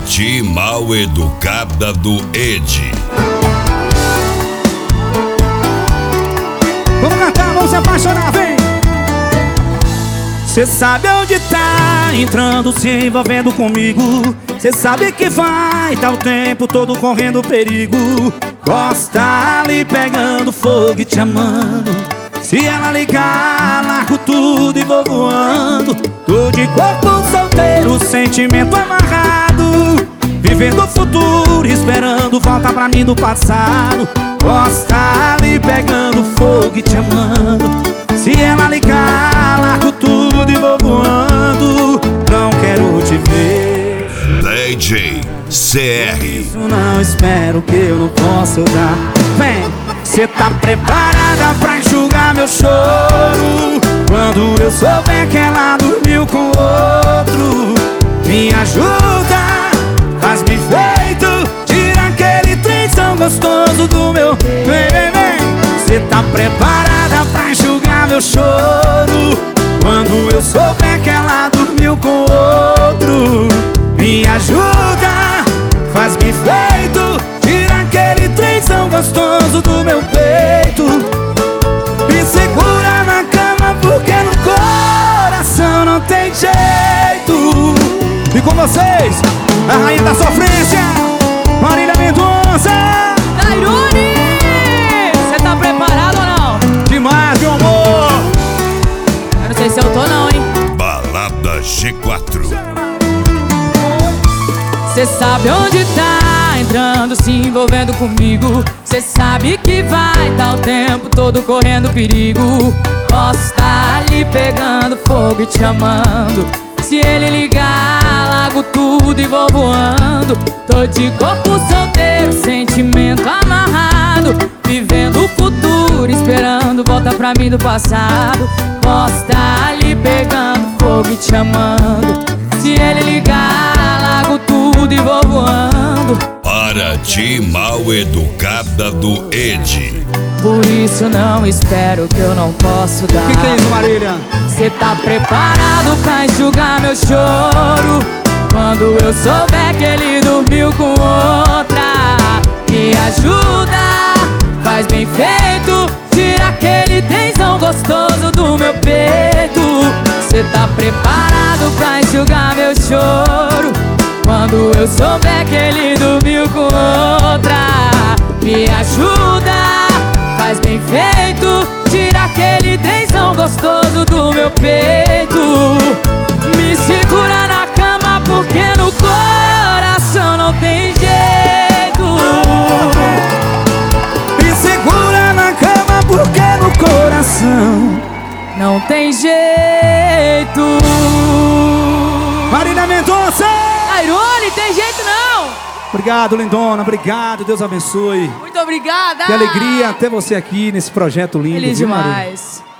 Ti Mal Educada do Ed. Vamos cantar, vamos se apaixonar, vem! Cê sabe onde tá entrando, se envolvendo comigo. Cê sabe que vai tá o tempo todo correndo perigo. Gosta ali pegando fogo e te amando. Se ela ligar, largo tudo e vou voando. Tô de corpo solteiro, sentimento amarrado, vivendo o futuro, esperando volta pra mim do passado. Gosta ali pegando fogo e te amando. Se ela ligar, largo tudo e vou voando. Não quero te ver. DJ CR. Isso não espero que eu não possa dar. Vem! Cê tá preparada pra enxugar meu choro quando eu souber que ela dormiu com outro? Me ajuda, faz-me feito, tira aquele trem tão gostoso do meu. Vem, vem, vem. Cê tá preparada pra enxugar meu choro quando eu souber que ela dormiu com outro? Me ajuda, faz-me feito, tira aquele trem tão gostoso do meu peito. Me segura na cama porque no coração não tem jeito. E com vocês, a rainha da sofrência, Marília Mendonça. Tairone, cê tá preparado ou não? Demais, meu amor. Eu não sei se eu tô não, hein? Balada G4. Cê sabe onde tá entrando, se envolvendo comigo. Cê sabe que vai tá o tempo todo correndo perigo. Posso tá ali pegando fogo e te amando. Se ele ligar, largo tudo e vou voando. Tô de corpo solteiro, sentimento amarrado, vivendo o futuro, esperando volta pra mim do passado. Posso tá ali pegando fogo e te amando. Se ele ligar, largo tudo e vou voando. Para Ti Mal Educada do Ed. Por isso não espero que eu não posso dar. Que é isso, Marília? Cê tá preparado pra enxugar meu choro quando eu souber que ele dormiu com outra? Me ajuda, faz bem feito, tira aquele tensão gostoso do meu peito. Cê tá preparado pra enxugar meu choro quando eu souber que ele dormiu com outra? Me ajuda, faz bem feito, tira aquele tensão gostoso do meu peito. Me segura na cama porque no coração não tem jeito. Me segura na cama porque no coração não tem jeito. Marília Mendonça. Tairone, tem jeito não. Obrigado, lindona, obrigado, Deus abençoe. Muito obrigada. Que alegria ter você aqui nesse projeto lindo. Feliz viu, Marília? demais.